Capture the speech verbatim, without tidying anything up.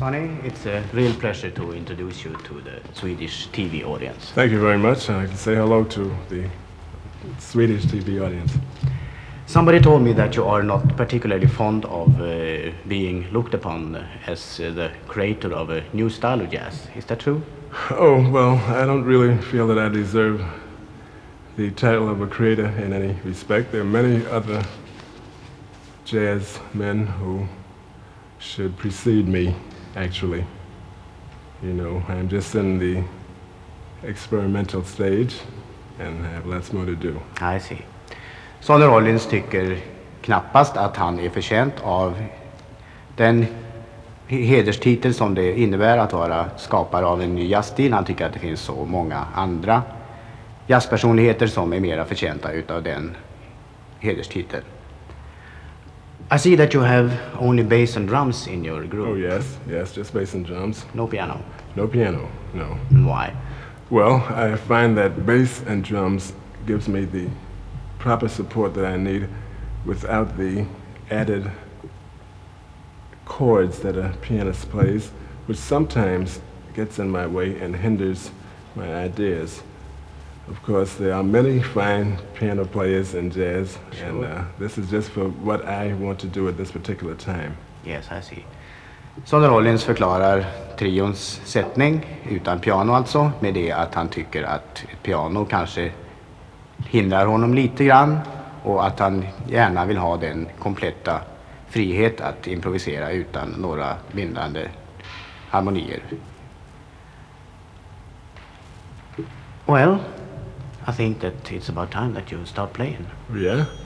Sonny, it's a real pleasure to introduce you to the Swedish T V audience. Thank you very much. I'd like to say hello to the Swedish T V audience. Somebody told me that you are not particularly fond of uh, being looked upon as uh, the creator of a new style of jazz. Is that true? Oh, well, I don't really feel that I deserve the title of a creator in any respect. There are many other jazz men who should precede me, actually. You know, I'm just in the experimental stage and have lots more to do. I see. Sonny Rollins tycker knappast att han är förtjänt av den hederstitel som det innebär att vara skapare av en ny jazzstil. Han tycker att det finns så många andra jazzpersonligheter som är mera förtjänta utav den hederstiteln. I see that you have only bass and drums in your group. Oh, yes, yes, just bass and drums. No piano? No piano, no. Why? Well, I find that bass and drums gives me the proper support that I need without the added chords that a pianist plays, which sometimes gets in my way and hinders my ideas. Of course, there are many fine piano players in jazz, Sure. and uh, this is just for what I want to do at this particular time. Yes, I see. Sonny Rollins förklarar trions sättning, utan piano alltså, med det att han tycker att ett piano kanske hindrar honom lite grann och att han gärna vill ha den kompletta frihet att improvisera utan några bindande harmonier. Well, I think that it's about time that you start playing. Yeah?